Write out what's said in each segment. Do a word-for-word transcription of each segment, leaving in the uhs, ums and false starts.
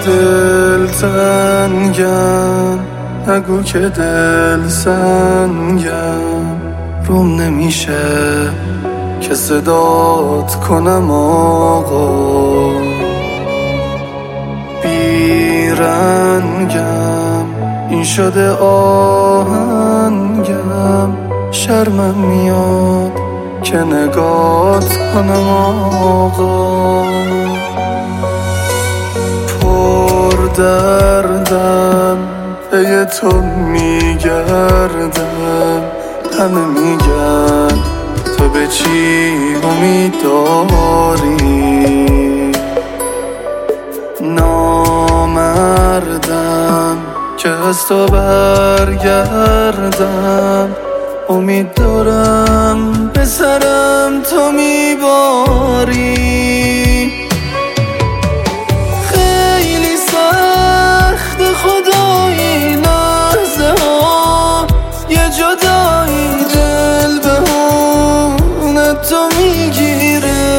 دل تنگم، نگو که دل سنگم، روم نمیشه که صدات کنم آقا. بیرنگم این شده آهنگم، شرمم میاد که نگات کنم آقا. پر دردم پی تو میگردم، همه میگن تو به چی امید داری. نامردم که از تو برگردم، امید دارم به سرم تو میباری. خیلی سخت خدایی لحظه ها یه جدایی، دل به هونه تو میگیره.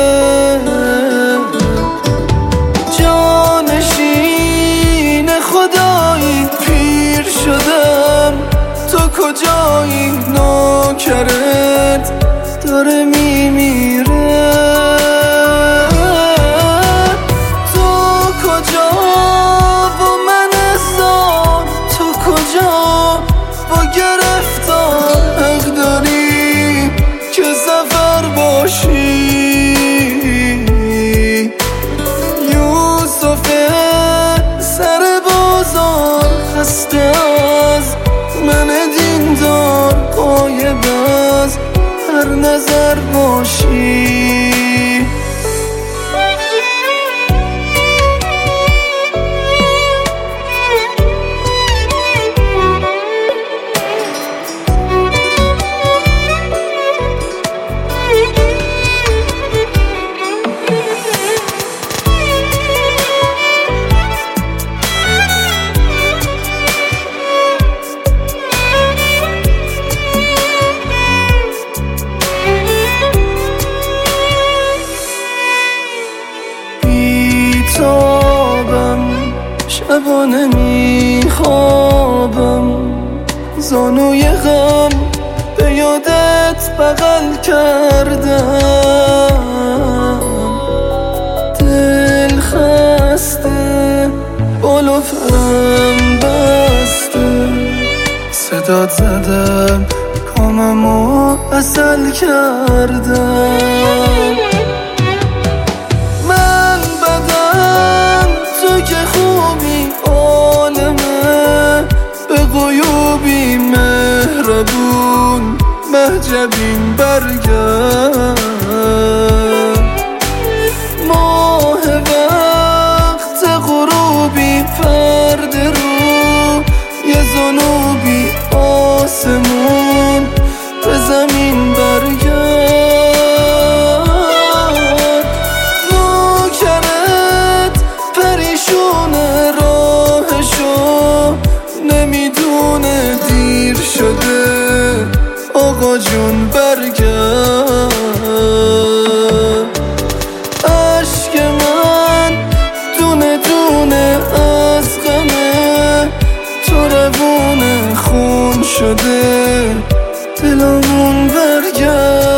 جانشین خدایی پیر شدم، تو کجایی؟ نوکرت داره میمیره. تو کجا و من احسان، تو کجا با گرفتار، حق داری که سفر باشی. یوسف سر بازار خسته از من دیندار، غایب از هر نظر باشی. شبانه میخوابم، زانوی غم به یادت بغل کردم. دل خسته بالو فرم بسته، صدات زدم کاممو عسل کردم. من بدم تو که خوبی عالمه، به غیوبی مهربون مهجبین برگرد. ماه وقت غروبی پرده رو، یه ذنوبی آسمون به زمین برگرد. نوکرت پریشونه راهشو، نمیدونه دیر شده، آقا جون برگرد. عشق من دونه دونه از غمه، تو روونه خون شده، دلمون برگرد.